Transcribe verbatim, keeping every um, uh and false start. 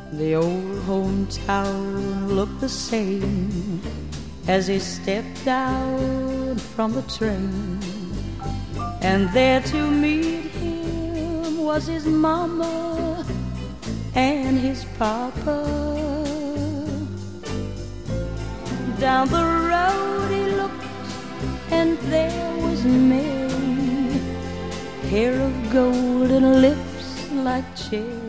The old hometown looked the same as he stepped out from the train. And there to meet him was his mama and his papa. Down the road he looked, and there was Mary, hair of gold and lips like cherry.